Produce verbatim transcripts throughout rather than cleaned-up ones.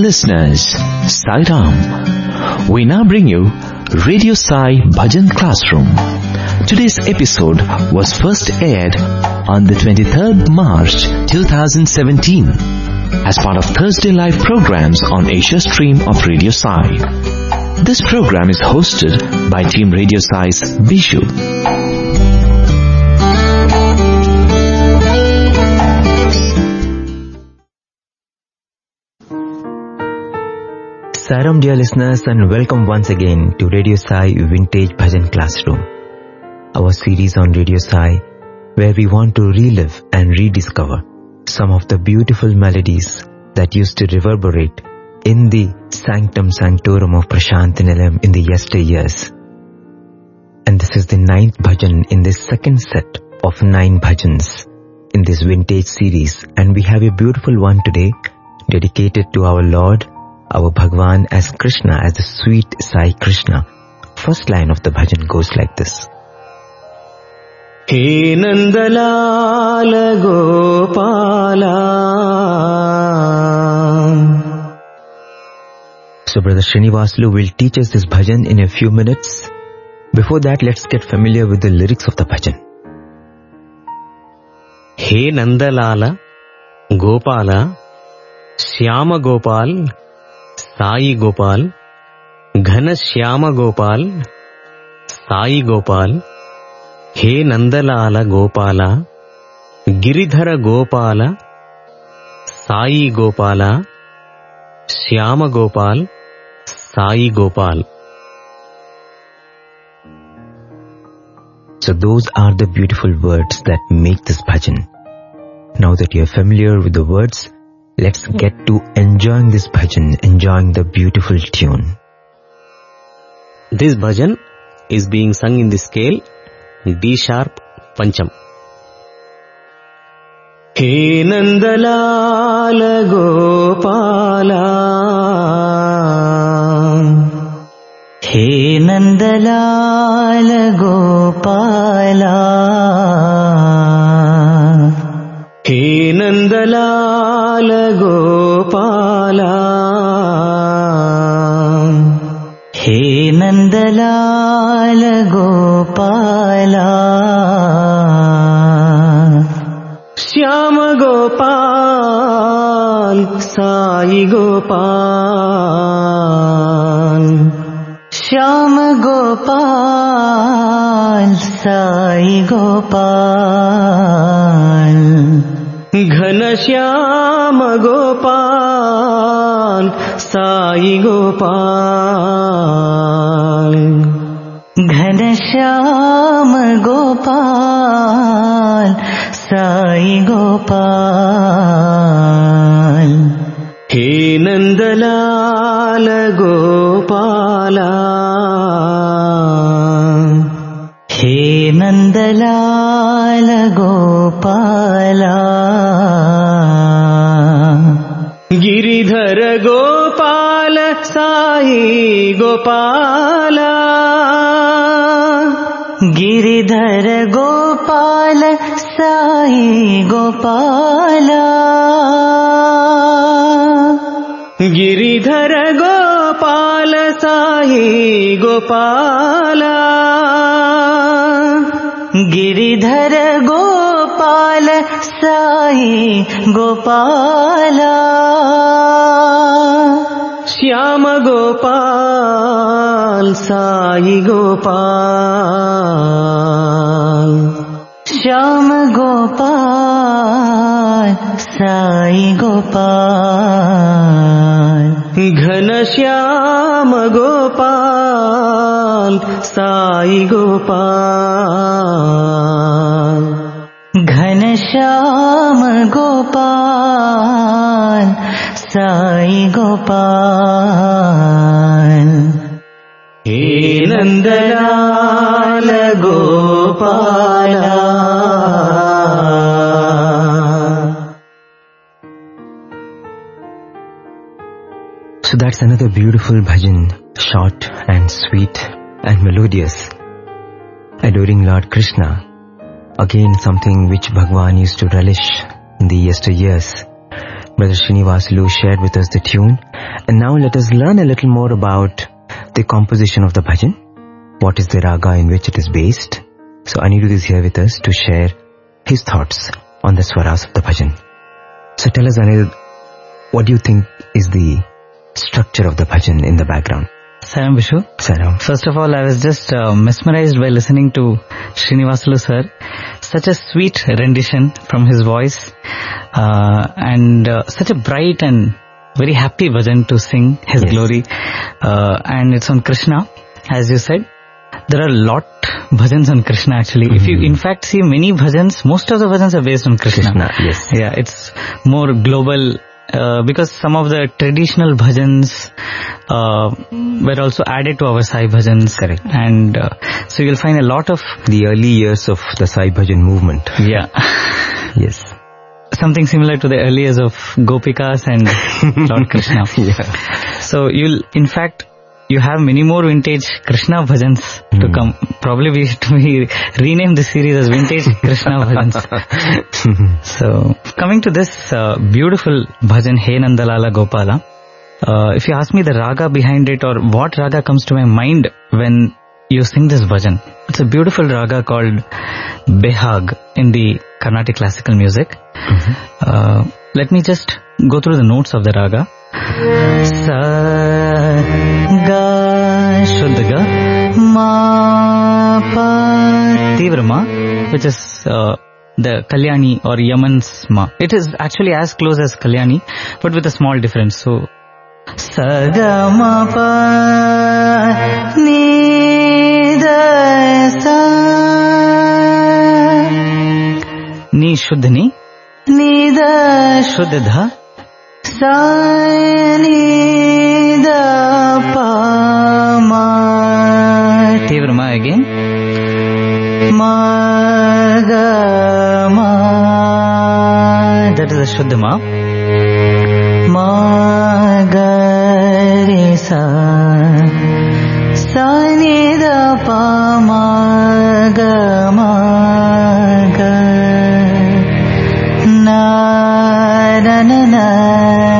listeners, Sai Ram. We now bring you Radio Sai Bhajan Classroom. Today's episode was first aired on the twenty-third of March twenty seventeen as part of Thursday live programs on Asia stream of Radio Sai. This program is hosted by Team Radio Sai's Bishu. Saram dear listeners, and welcome once again to Radio Sai Vintage Bhajan Classroom, our series on Radio Sai where we want to relive and rediscover some of the beautiful melodies that used to reverberate in the sanctum sanctorum of Prashant Nilayam in the yesteryears. And this is the ninth bhajan in this second set of nine bhajans in this vintage series, and we have a beautiful one today dedicated to our Lord, our Bhagwan as Krishna, as the sweet Sai Krishna. First line of the bhajan goes like this. He Nandalala Gopala. So Brother Srinivaslu will teach us this bhajan in a few minutes. Before that, let's get familiar with the lyrics of the bhajan. He Nandalala Gopala, Shyama Gopal, Sai Gopal, Ghana Shyama Gopal, Sai Gopal, He Nandalala Gopala, Giridhara Gopala, Sai Gopala, Shyama Gopal, Sai Gopal. So those are the beautiful words that make this bhajan. Now that you are familiar with the words, let's get to enjoying this bhajan, enjoying the beautiful tune. This bhajan is being sung in the scale D sharp Pancham. He Nandalala Gopala, He Nandalala Gopala, He Nandalala Gopala, He Nandalala Gopala, Shyama Gopal, Sai Gopal, Shyama Gopal, Sai Gopal, Ghana Shyama Gopal, Sai Gopal, Ghana Shyama Gopal, Sai Gopal, He Nandalala Gopala, He Nandalala Gopala, Giridhara Gopala, Sai Gopala, Giridhara Gopala, Sai Gopala, Giridhara Gopala, Sai Gopala, Giridhara Gopala, Sai Gopala, Shyama Gopal, Sai Gopal, Shyama Gopal, Sai Gopal, Ghana Shyama Gopal, Sai Gopal, Ghana Shyama Gopal, Sai Gopal, He Nandalala Gopala. So that's another beautiful bhajan, short and sweet and melodious, adoring Lord Krishna. Again, something which Bhagwan used to relish in the yesteryears. Brother Srinivasulu shared with us the tune. And now let us learn a little more about the composition of the bhajan. What is the raga in which it is based? So Anirudh is here with us to share his thoughts on the swaras of the bhajan. So tell us, Anirudh, what do you think is the structure of the bhajan in the background? Saram Vishu. Saram. First of all, I was just uh, mesmerized by listening to Srinivasulu sir. Such a sweet rendition from his voice, uh, and uh, such a bright and very happy bhajan to sing his yes. glory. Uh, and it's on Krishna, as you said. There are a lot bhajans on Krishna actually. Mm-hmm. If you in fact see many bhajans, most of the bhajans are based on Krishna. Krishna yes. Yeah, it's more global. Uh, because some of the traditional bhajans uh, were also added to our Sai bhajans. Correct. And uh, so you'll find a lot of... The early years of the Sai bhajan movement. Yeah. Yes. Something similar to the early years of Gopikas and Lord Krishna. Yeah. So you'll, in fact, you have many more vintage Krishna bhajans mm. to come. Probably we should we rename this series as Vintage Krishna Bhajans. So, coming to this uh, beautiful bhajan, He Nandalala Gopala, uh, if you ask me the raga behind it or what raga comes to my mind when you sing this bhajan, it's a beautiful raga called Behag in the Carnatic classical music. Mm-hmm. Uh, let me just go through the notes of the raga. Sa, ga, Shuddha ga, ma, pa, Tivra ma, which is uh, the Kalyani or Yaman's ma. It is actually as close as Kalyani, but with a small difference. So, sa, ga, ma, pa, ni, da, sa, ni, Shuddha ni, ni, da, Shuddha dha, sa, ni, da, pa, ma, Tivra ma again, ma, ga, ma, that is a Shuddha ma, ma, ga, re, sa, sa, ni, da, pa, ma, ga, ma, ga, na, na, na, na,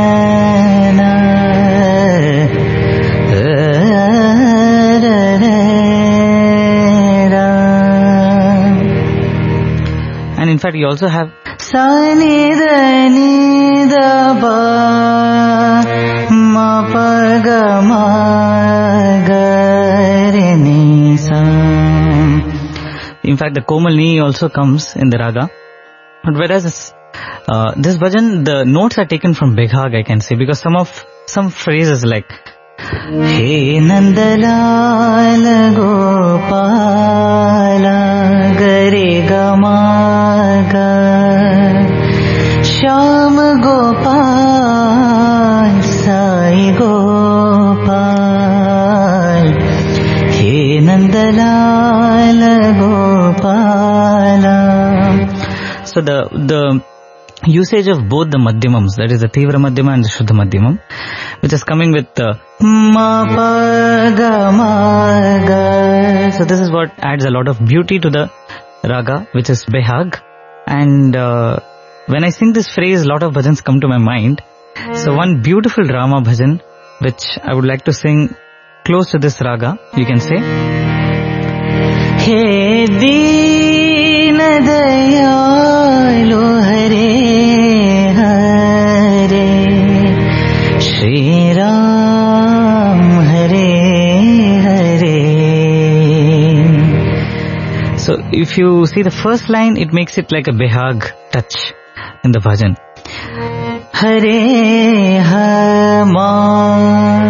in fact, you also have sa ni da ni da ba ma pa ga ma ga re ni sa. In fact, the komal ni also comes in the raga. But whereas this, uh, this bhajan, the notes are taken from Behag, I can say, because some of some phrases like He Nandalal Gopala Gare Gama Ga Shyam Gopal Sai Gopal He Nandalal Gopala. So the the usage of both the madhyamams, that is the Tivra Madhyama and the Shuddha Madhyamam, which is coming with the ma pa ga ma ga. So this is what adds a lot of beauty to the raga, which is Behag. And uh, when I sing this phrase, a lot of bhajans come to my mind. So one beautiful Rama bhajan, which I would like to sing close to this raga, you can say He Deen Dayalu Hare Hare Shri Ram Hare Hare. So if you see the first line, it makes it like a Behag touch in the bhajan. Hare Hama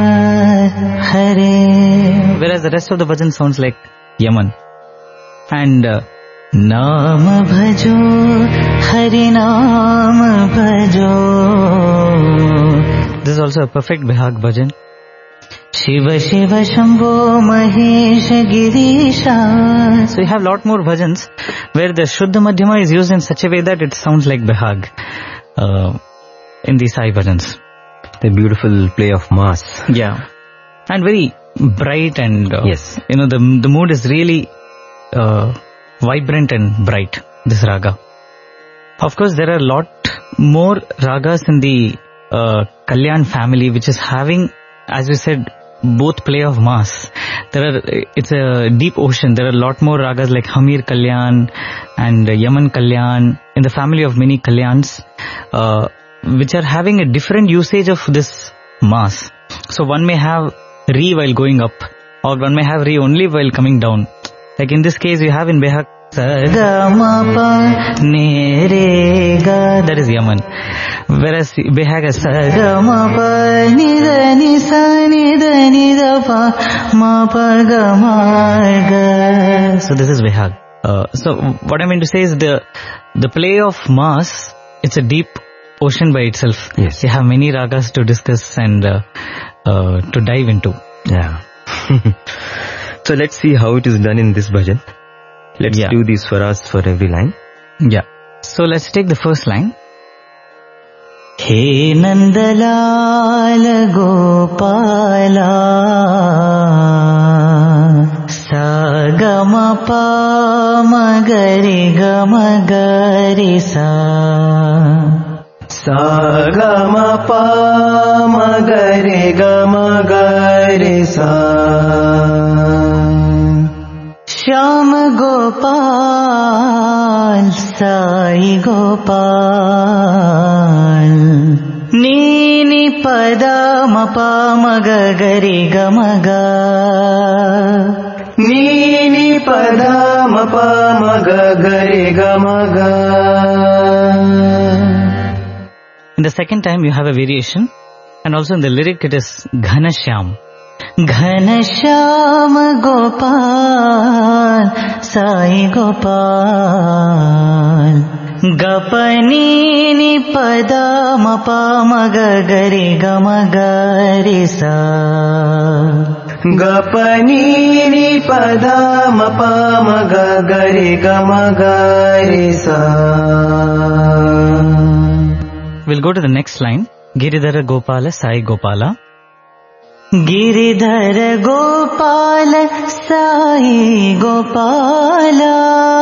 Hare. Whereas the rest of the bhajan sounds like Yaman. And uh, Naam Bhajo Hari Naam Bhajo. This is also a perfect Behag bhajan. Shiva Shiva Shambho Mahesha Girisha. So you have a lot more bhajans where the Shuddha Madhyama is used in such a way that it sounds like Behag uh, in these Sai bhajans. The beautiful play of mass. Yeah. And very bright and uh, yes. You know, the the mood is really uh, vibrant and bright, this raga. Of course, there are a lot more ragas in the uh, Kalyan family, which is having, as we said, both play of mass. There are, it's a deep ocean. There are a lot more ragas like Hamir Kalyan and Yaman Kalyan in the family of many Kalyans, uh, which are having a different usage of this mass. So one may have re while going up, or one may have re only while coming down. Like in this case, we have in Behak Sagamapa Nerega, that is Yaman. Whereas Behak has Sagamapa Nida Nisa Nida Nida Pa Mapa Gamarga. So this is Behak. Uh, so what I mean to say is the the play of mass, it's a deep ocean by itself. Yes. You have many ragas to discuss and uh, uh, to dive into. Yeah. So let's see how it is done in this bhajan. Let's Yeah. do these swaras for every line. Yeah. So let's take the first line. हे नंदलाल गोपाला सा गम पा मगरि गम गरि सा सा गम पा मगरि गम गरि सा श्याम गोपाल साई गोपाल नीनि पद मप मग गरि गम ग नीनि पद मप मग गरि गम ग. In the second time you have a variation, and also in the lyric it is Ghanashyam. घन श्याम गोपाल साई गोपाल गपनी पद मप मग गरि गम गरि सा गपनी पद मप मग गरि गम गरि सा. We'll go to the next line. Giridhara Gopala Sai Gopala. Giridhar Gopal Sai Gopala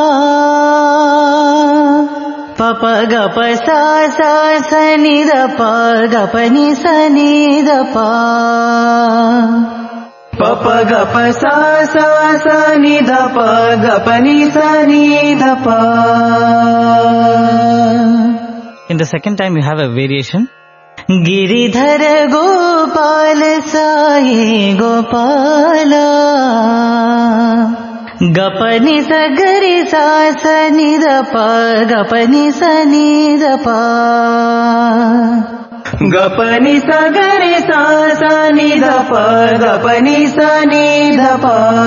पप गप सा सा सनि द प गप नि सनि द प पप गप सा सा सा नि ध प गप नि सा नि ध प. In the second time you have a variation. Giridhar Gopal Sai Gopala गपनि स गरि सा सनि द प गपनि सनि द प गपनि स गरि सा सा नि ध प गपनि स नि ध प.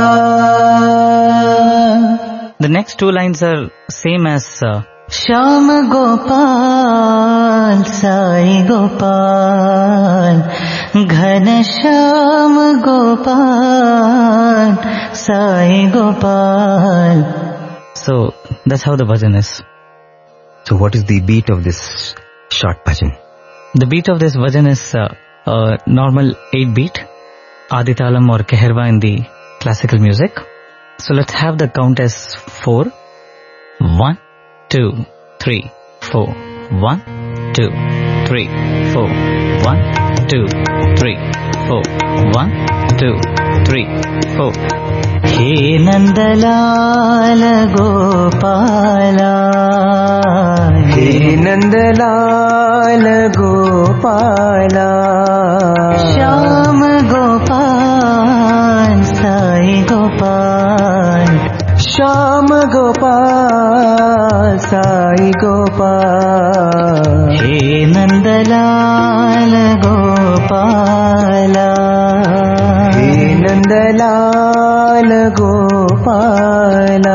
The next two lines are same as uh, Shyam Gopal Sai Gopal घन Shyam Gopal Sai Gopal. so that's how the bhajan is. So what is the beat of this short bhajan? The beat of this bhajan is uh, uh, normal eight beat, Aditalam or Keherva in the classical music. So let's have the count as four. One, two, three, four. One, two, three, four. One, two, three, four. One, two, three, four. Hey Nandlal Gopala hey Nandlal Gopala Shyam Gopal Sai Gopal Shyam Gopal Sai Gopal. Hey Nandlal Gopala hey Nandlal Gopala.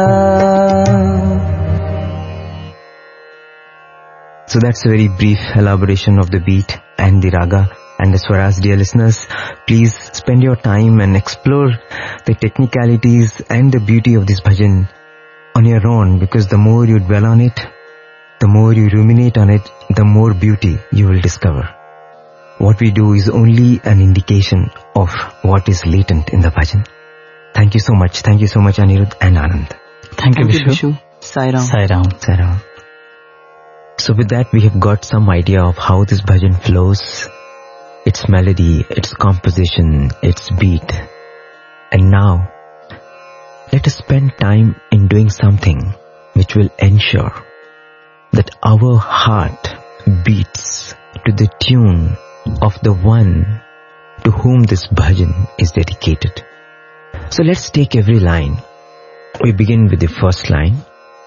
So that's a very brief elaboration of the beat and the raga and the swaras. Dear listeners, please spend your time and explore the technicalities and the beauty of this bhajan on your own, because the more you dwell on it, the more you ruminate on it, the more beauty you will discover. What we do is only an indication of what is latent in the bhajan. Thank you so much. Thank you so much, Anirudh and Anand. Thank you, Vishu. Sai Ram. Sai Ram. Saram. So with that, we have got some idea of how this bhajan flows, its melody, its composition, its beat. And now, let us spend time in doing something which will ensure that our heart beats to the tune of the one to whom this bhajan is dedicated. So let's take every line. We begin with the first line.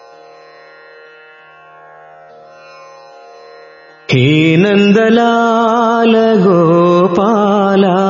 He Nandalala Gopala.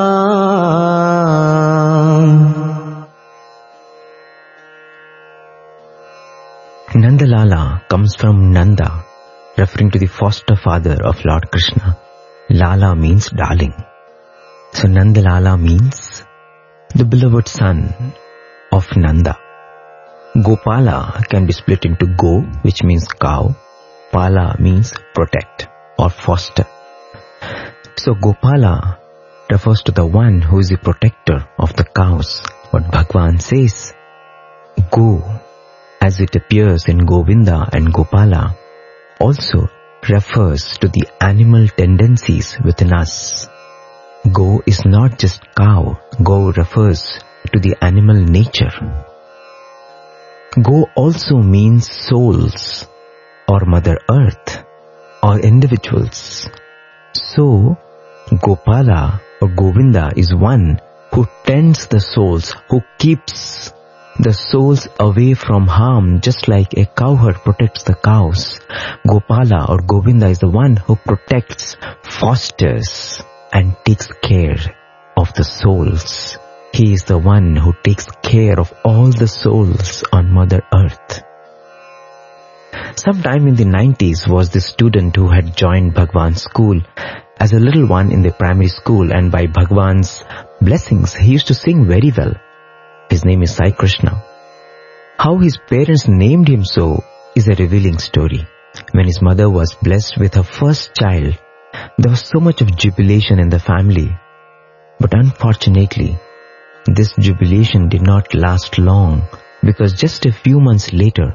Nandalala comes from Nanda, referring to the foster father of Lord Krishna. Lala means darling. So Nandalala means the beloved son of Nanda. Gopala can be split into Go, which means cow. Pala means protect or foster. So Gopala refers to the one who is the protector of the cows. What Bhagwan says, Go, as it appears in Govinda and Gopala, also refers to the animal tendencies within us. Go is not just cow. Go refers to the animal nature. Go also means souls or Mother Earth or individuals. So, Gopala or Govinda is one who tends the souls, who keeps the souls away from harm, just like a cowherd protects the cows. Gopala or Govinda is the one who protects, fosters, and takes care of the souls. He is the one who takes care of all the souls on Mother Earth. Sometime in the nineties was this student who had joined Bhagwan's school as a little one in the primary school, and by Bhagwan's blessings he used to sing very well. His name is Sai Krishna. How his parents named him so is a revealing story. When his mother was blessed with her first child, there was so much of jubilation in the family. But unfortunately, this jubilation did not last long, because just a few months later,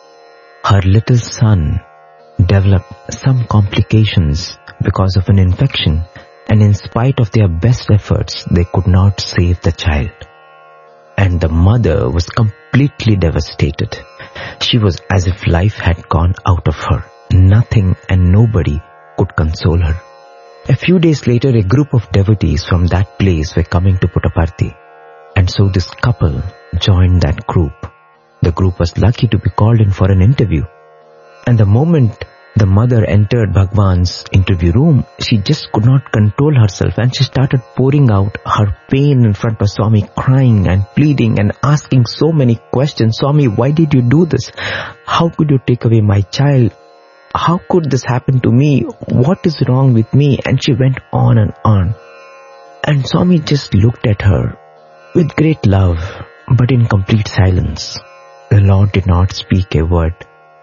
her little son developed some complications because of an infection, and in spite of their best efforts, they could not save the child. And the mother was completely devastated. She was as if life had gone out of her. Nothing and nobody could console her. A few days later, a group of devotees from that place were coming to Puttaparthi. And so this couple joined that group. The group was lucky to be called in for an interview. And the moment the mother entered Bhagwan's interview room, she just could not control herself, and she started pouring out her pain in front of Swami, crying and pleading and asking so many questions. Swami, why did you do this? How could you take away my child? How could this happen to me? What is wrong with me? And she went on and on. And Swami just looked at her with great love, but in complete silence. The Lord did not speak a word.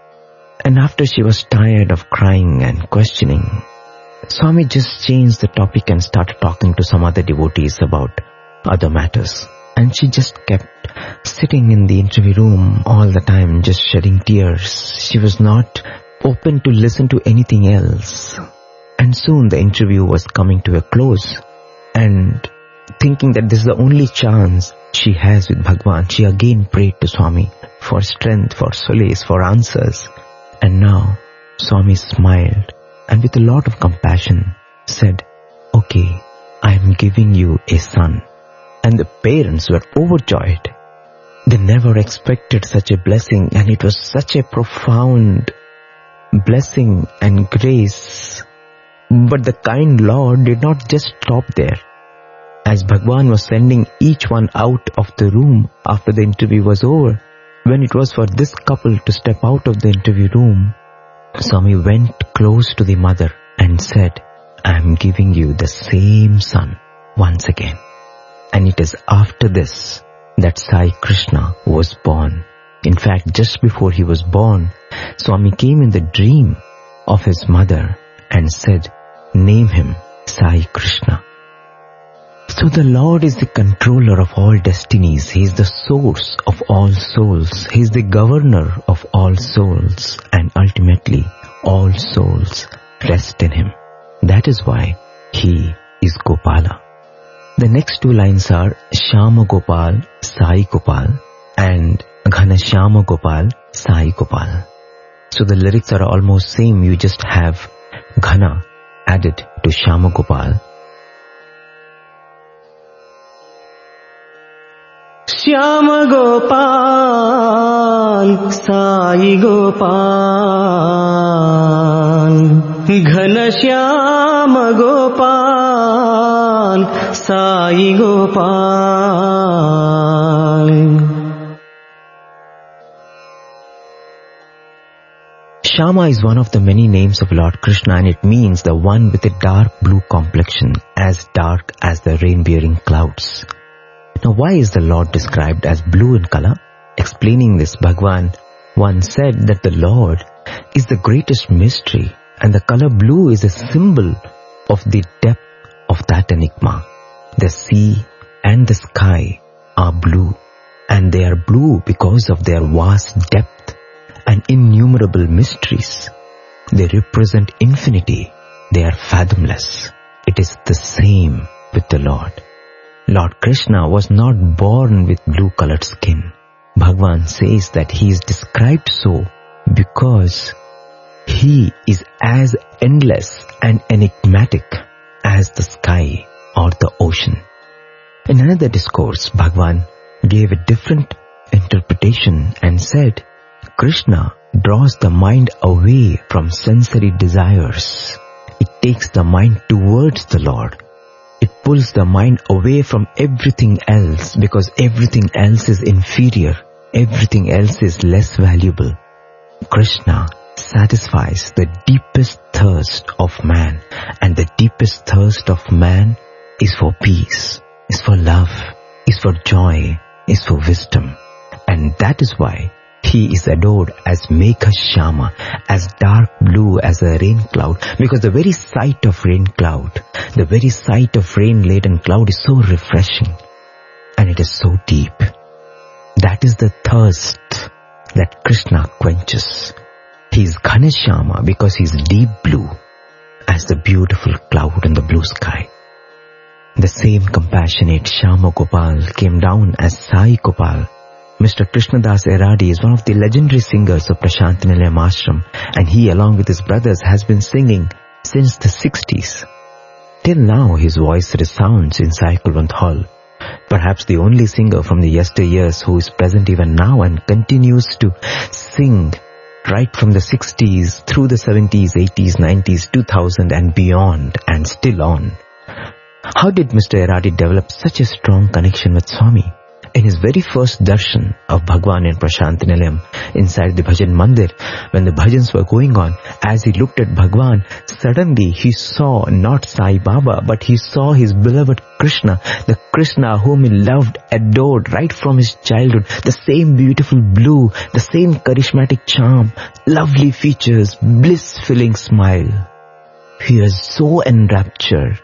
And after she was tired of crying and questioning, Swami just changed the topic and started talking to some other devotees about other matters. And she just kept sitting in the interview room all the time, just shedding tears. She was not open to listen to anything else. And soon the interview was coming to a close. And thinking that this is the only chance she has with Bhagwan, she again prayed to Swami for strength, for solace, for answers. And now Swami smiled and with a lot of compassion said, okay, I am giving you a son. And the parents were overjoyed. They never expected such a blessing, and it was such a profound blessing and grace. But the kind Lord did not just stop there. As Bhagwan was sending each one out of the room after the interview was over, when it was for this couple to step out of the interview room, Swami went close to the mother and said, I am giving you the same son once again. And it is after this that Sai Krishna was born. In fact, just before he was born, Swami came in the dream of his mother and said, name him Sai Krishna. So the Lord is the controller of all destinies. He is the source of all souls. He is the governor of all souls. And ultimately, all souls rest in him. That is why he is Gopala. The next two lines are Shyama Gopal, Sai Gopal and Ghana Shyama Gopal, Sai Gopal. So the lyrics are almost same, you just have Ghana added to Shyama Gopal. Shyama Gopal, Sai Gopal, Ghana Shyama Gopal, Sai Gopal. Shyama is one of the many names of Lord Krishna, and it means the one with a dark blue complexion, as dark as the rain-bearing clouds. Now, why is the Lord described as blue in color? Explaining this, Bhagwan once said that the Lord is the greatest mystery, and the color blue is a symbol of the depth of that enigma. The sea and the sky are blue, and they are blue because of their vast depth and innumerable mysteries. They represent infinity. They are fathomless. It is the same with the Lord. Lord Krishna was not born with blue-colored skin. Bhagwan says that he is described so because he is as endless and enigmatic as the sky or the ocean. In another discourse, Bhagwan gave a different interpretation and said, Krishna draws the mind away from sensory desires. It takes the mind towards the Lord. It pulls the mind away from everything else because everything else is inferior. Everything else is less valuable. Krishna satisfies the deepest thirst of man, and the deepest thirst of man is for peace, is for love, is for joy, is for wisdom. And that is why he is adored as Megha Shyama, as dark blue as a rain cloud, because the very sight of rain cloud, the very sight of rain-laden cloud is so refreshing, and it is so deep. That is the thirst that Krishna quenches. He is Ghana Shyama because he is deep blue as the beautiful cloud in the blue sky. The same compassionate Shyama Gopal came down as Sai Gopal. Mister Krishnadas Eradi is one of the legendary singers of Prashantinilayam Ashram, and he, along with his brothers, has been singing since the sixties. Till now, his voice resounds in Sai Kulwant Hall. Perhaps the only singer from the yesteryears who is present even now and continues to sing right from the sixties through the seventies, eighties, nineties, two thousand and beyond, and still on. How did Mister Eradi develop such a strong connection with Swami? In his very first darshan of Bhagwan in Prashantinilayam, inside the Bhajan Mandir, when the bhajans were going on, as he looked at Bhagwan, suddenly he saw not Sai Baba, but he saw his beloved Krishna, the Krishna whom he loved, adored right from his childhood, the same beautiful blue, the same charismatic charm, lovely features, bliss-filling smile. He was so enraptured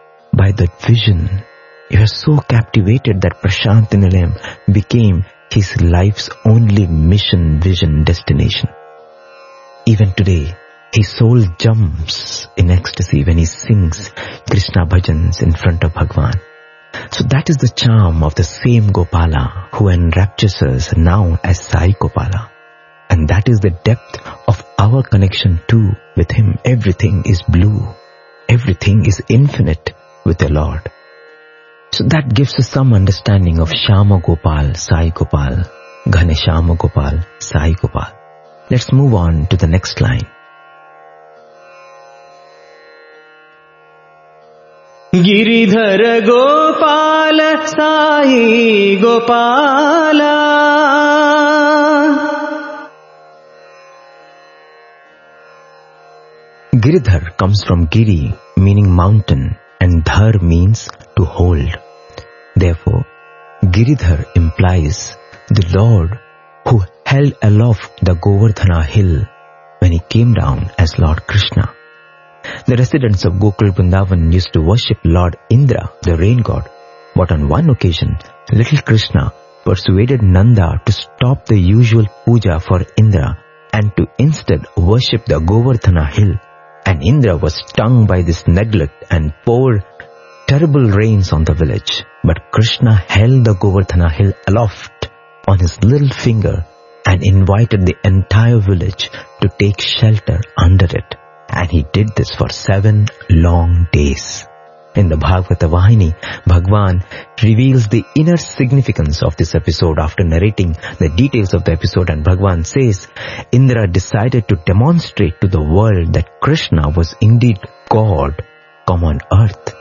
by that vision. He was so captivated that Prashantinilayam became his life's only mission, vision, destination. Even today, his soul jumps in ecstasy when he sings Krishna bhajans in front of Bhagwan. So that is the charm of the same Gopala who enraptures us now as Sai Gopala. And that is the depth of our connection too with him. Everything is blue. Everything is infinite with the Lord. So that gives us some understanding of Shyama Gopal, Sai Gopal, Ghana Shyama Gopal, Sai Gopal. Let's move on to the next line. Giridhara Gopala, Sai Gopala. Giridhar comes from Giri, meaning mountain, and Dhar means to hold. Therefore, Giridhar implies the Lord who held aloft the Govardhana hill when he came down as Lord Krishna. The residents of Gokul Vrindavan used to worship Lord Indra, the rain god, but on one occasion, little Krishna persuaded Nanda to stop the usual puja for Indra and to instead worship the Govardhana hill. And Indra was stung by this neglect and poured terrible rains on the village. But Krishna held the Govardhana hill aloft on his little finger and invited the entire village to take shelter under it. And he did this for seven long days. In the Bhagavata Vahini, Bhagwan reveals the inner significance of this episode after narrating the details of the episode, and Bhagwan says, Indra decided to demonstrate to the world that Krishna was indeed God come on earth.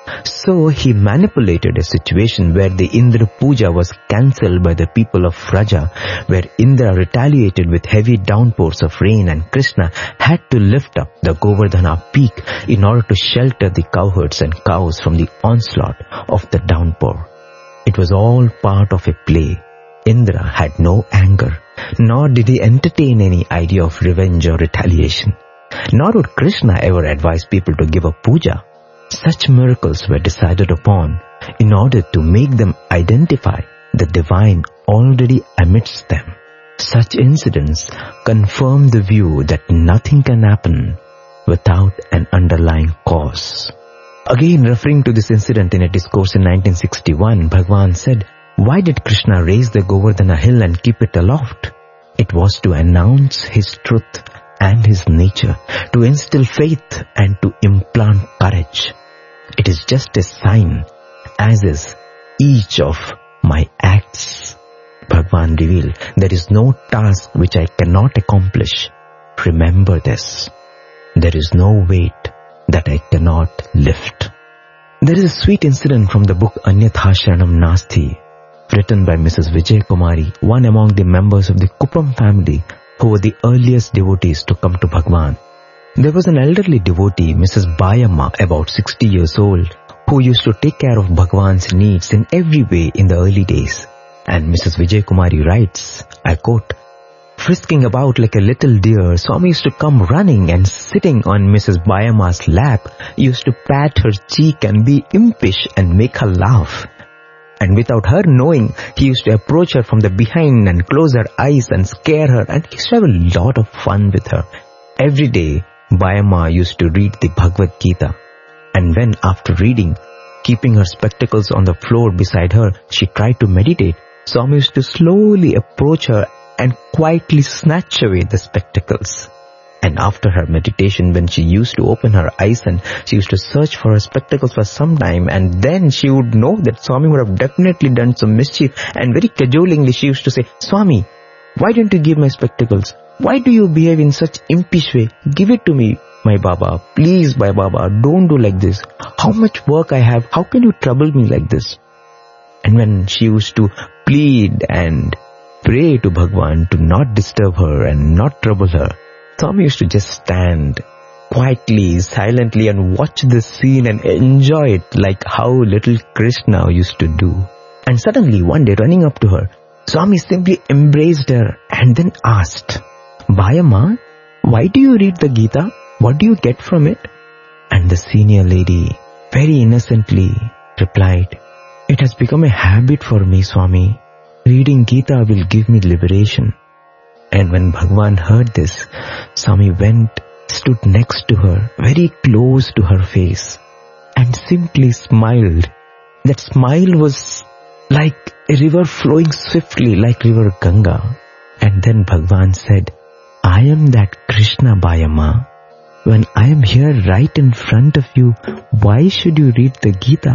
So he manipulated a situation where the Indra Puja was cancelled by the people of Vraja, where Indra retaliated with heavy downpours of rain, and Krishna had to lift up the Govardhana peak in order to shelter the cowherds and cows from the onslaught of the downpour. It was all part of a play. Indra had no anger, nor did he entertain any idea of revenge or retaliation. Nor would Krishna ever advise people to give a puja. Such miracles were decided upon in order to make them identify the divine already amidst them. Such incidents confirm the view that nothing can happen without an underlying cause. Again, referring to this incident in a discourse in nineteen sixty-one, Bhagwan said, why did Krishna raise the Govardhana hill and keep it aloft? It was to announce his truth and his nature, to instill faith and to implant courage. It is just a sign, as is each of my acts. Bhagwan revealed, there is no task which I cannot accomplish. Remember this. There is no weight that I cannot lift. There is a sweet incident from the book Anyatha Sharanam Nasti, written by Missus Vijay Kumari, one among the members of the Kupam family who were the earliest devotees to come to Bhagwan. There was an elderly devotee, Missus Bayamma, about sixty years old, who used to take care of Bhagwan's needs in every way in the early days. And Missus Vijay Kumari writes, I quote, frisking about like a little deer, Swami used to come running and sitting on Missus Bayamma's lap, used to pat her cheek and be impish and make her laugh. And without her knowing, he used to approach her from the behind and close her eyes and scare her, and he used to have a lot of fun with her. Every day, Bayamma used to read the Bhagavad Gita, and when after reading, keeping her spectacles on the floor beside her, she tried to meditate, Swami used to slowly approach her and quietly snatch away the spectacles. And after her meditation, when she used to open her eyes and she used to search for her spectacles for some time, and then she would know that Swami would have definitely done some mischief, and very cajolingly she used to say, Swami, why don't you give my spectacles? Why do you behave in such impish way? Give it to me, my Baba. Please, my Baba, don't do like this. How much work I have. How can you trouble me like this? And when she used to plead and pray to Bhagwan to not disturb her and not trouble her, Swami used to just stand quietly, silently and watch the scene and enjoy it like how little Krishna used to do. And suddenly one day, running up to her, Swami simply embraced her and then asked, Bayamma, why do you read the Gita? What do you get from it? And the senior lady very innocently replied, it has become a habit for me, Swami. Reading Gita will give me liberation. And when Bhagwan heard this, Swami went, stood next to her, very close to her face, and simply smiled. That smile was like a river flowing swiftly like river Ganga. And then Bhagwan said, I am that Krishna, Bayamma. When I am here right in front of you, why should you read the Gita?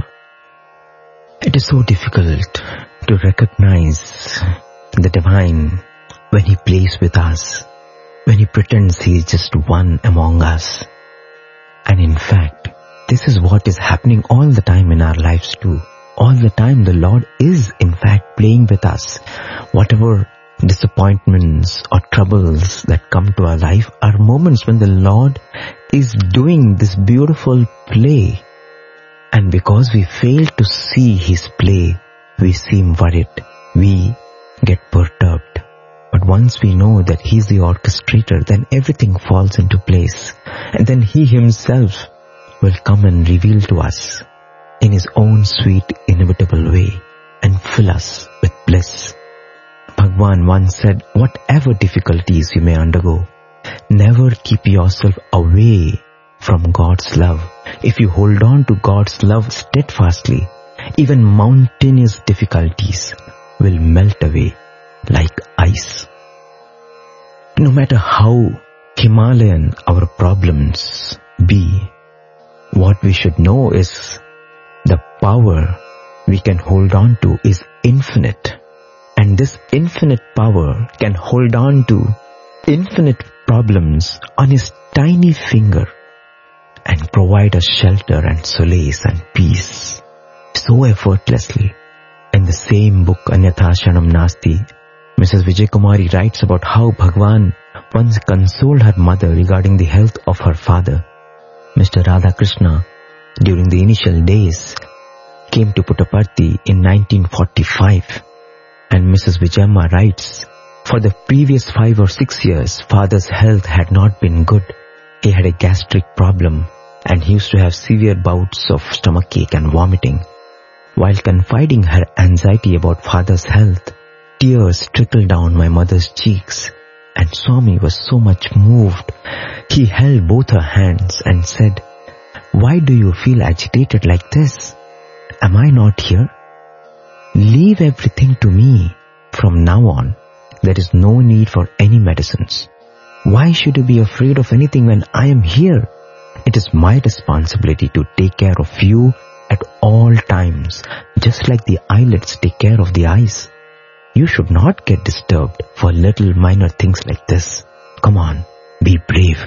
It is so difficult to recognize the divine when he plays with us, when he pretends he is just one among us. And in fact, this is what is happening all the time in our lives too. All the time the Lord is in fact playing with us. Whatever disappointments or troubles that come to our life are moments when the Lord is doing this beautiful play. And because we fail to see his play, we seem worried. We get perturbed. But once we know that he's the orchestrator, then everything falls into place. And then he himself will come and reveal to us in his own sweet, inevitable way and fill us with bliss. Bhagwan Bhagwan once said, whatever difficulties you may undergo, never keep yourself away from God's love. If you hold on to God's love steadfastly, even mountainous difficulties will melt away like ice. No matter how Himalayan our problems be, what we should know is the power we can hold on to is infinite. And this infinite power can hold on to infinite problems on his tiny finger and provide us shelter and solace and peace so effortlessly. In the same book, Anyatha Shanam Nasti, Missus Vijay Kumari writes about how Bhagwan once consoled her mother regarding the health of her father. Mister Radhakrishna, during the initial days, came to Puttaparthi in nineteen forty-five, and Missus Vijayamma writes, for the previous five or six years, father's health had not been good. He had a gastric problem and he used to have severe bouts of stomachache and vomiting. While confiding her anxiety about father's health, tears trickled down my mother's cheeks, and Swami was so much moved. He held both her hands and said, why do you feel agitated like this? Am I not here? Leave everything to me. From now on, there is no need for any medicines. Why should you be afraid of anything when I am here? It is my responsibility to take care of you at all times, just like the eyelids take care of the eyes. You should not get disturbed for little minor things like this. Come on, be brave.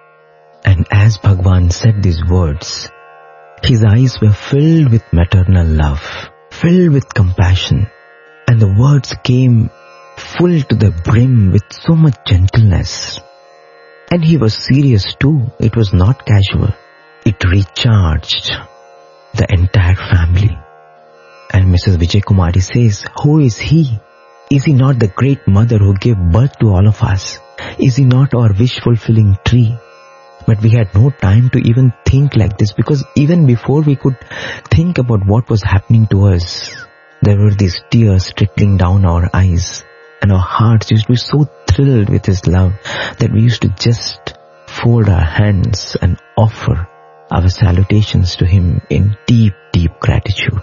And as Bhagwan said these words, his eyes were filled with maternal love, filled with compassion, and the words came full to the brim with so much gentleness. And he was serious too. It was not casual. It recharged the entire family. And Missus Vijay Kumari says, who is he? Is he not the great mother who gave birth to all of us? Is he not our wish-fulfilling tree? But we had no time to even think like this, because even before we could think about what was happening to us, there were these tears trickling down our eyes, and our hearts used to be so thrilled with his love that we used to just fold our hands and offer our salutations to him in deep, deep gratitude.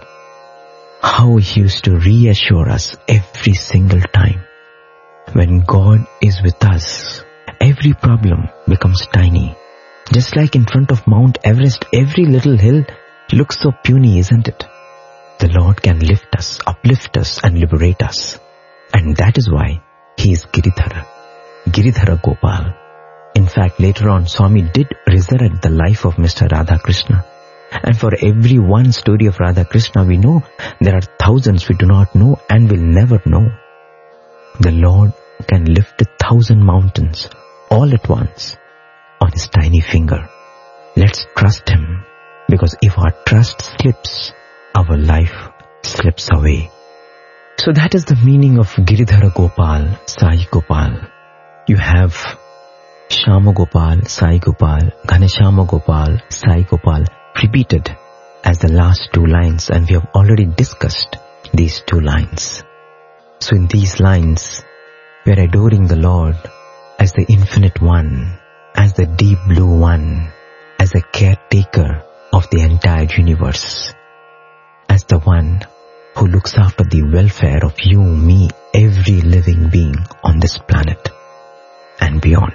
How he used to reassure us every single time. When God is with us, every problem becomes tiny. Just like in front of Mount Everest, every little hill looks so puny, isn't it? The Lord can lift us, uplift us and liberate us. And that is why he is Giridhara, Giridhara Gopal. In fact, later on, Swami did resurrect the life of Mister Radhakrishna. And for every one story of Radhakrishna we know, there are thousands we do not know and will never know. The Lord can lift a thousand mountains all at once on his tiny finger. Let's trust him, because if our trust slips, our life slips away. So that is the meaning of Giridhara Gopal, Sai Gopal. You have Shama Gopal, Sai Gopal, Ghanashama Gopal, Sai Gopal repeated as the last two lines, and we have already discussed these two lines. So in these lines, we are adoring the Lord as the Infinite One, as the Deep Blue One, as the caretaker of the entire universe, as the one who looks after the welfare of you, me, every living being on this planet and beyond.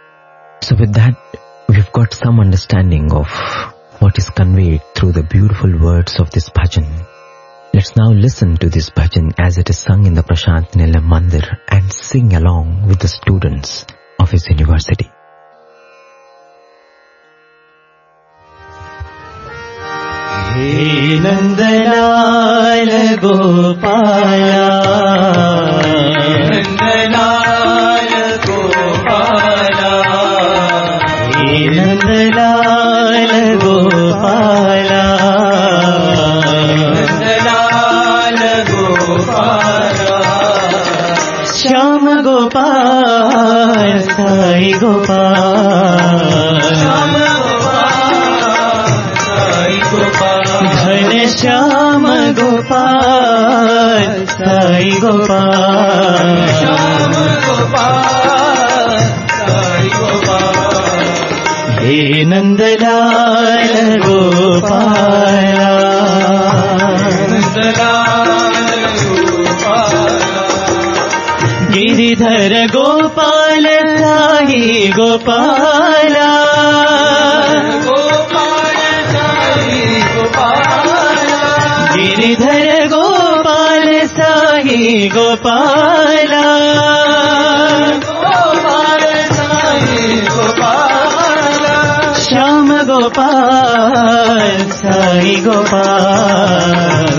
So with that, we've got some understanding of what is conveyed through the beautiful words of this bhajan. Let's now listen to this bhajan as it is sung in the Prashant Nilayam Mandir and sing along with the students of his university. He Nandalal Gopala, Nandalal Gopala, He Nandalal Gopala, Nandalal Gopala, Shama Gopal, Sai Gopal, Shama Ghanashama Gopal, Sai Gopal, Nandlal Gopal Giridhar Gopal Sai Gopal Giridhar Gopal Sai Gopal Shyam Gopal Sai Gopal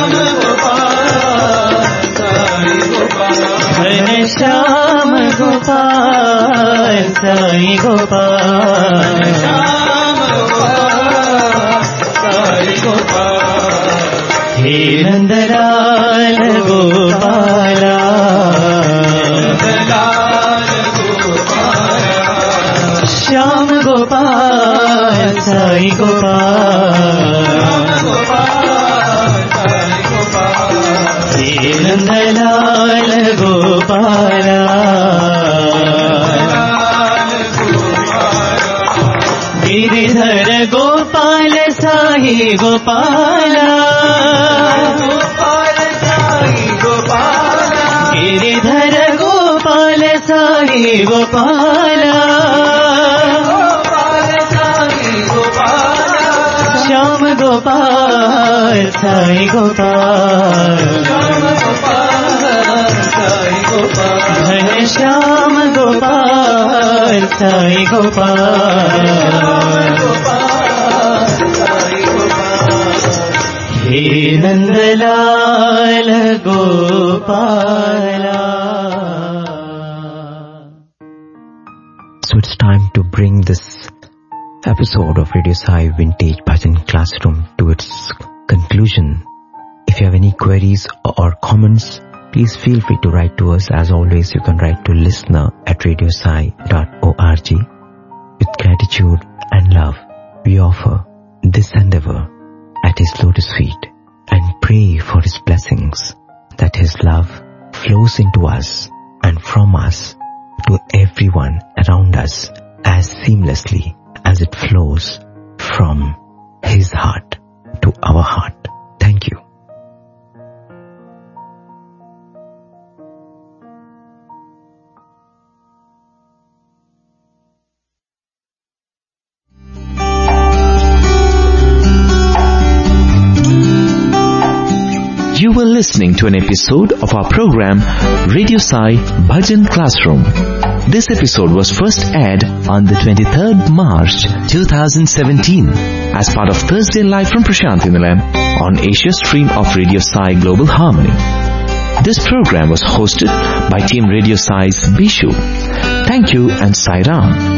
घन श्याम गोपाल साई गोपाल हे नंदलाल गोपाला श्याम गोपाल साई गोपाल हे नंदलाल गोपाला गिरिधर गोपाल साई गोपाला गिरिधर गोपाल साई गोपाला श्याम गोपाल साई गोपाल घन श्याम गोपाल साई गोपाल हे Nandlal Gopala. So it's time to bring this episode of Radio Sai Vintage Bhajan Classroom to its conclusion. If you have any queries or comments, please feel free to write to us. As always, you can write to listener at radiosai dot org. With gratitude and love, we offer this endeavor at His lotus feet and pray for His blessings, that His love flows into us and from us to everyone around us as seamlessly as it flows from His heart to our heart. Thank you. You were listening to an episode of our program Radio Sai Bhajan Classroom. This episode was first aired on the twenty-third March twenty seventeen as part of Thursday Live from Prashanthi Nilayam on Asia Stream of Radio Sai Global Harmony. This program was hosted by Team Radio Sai's Bishu. Thank you and Sai Ram.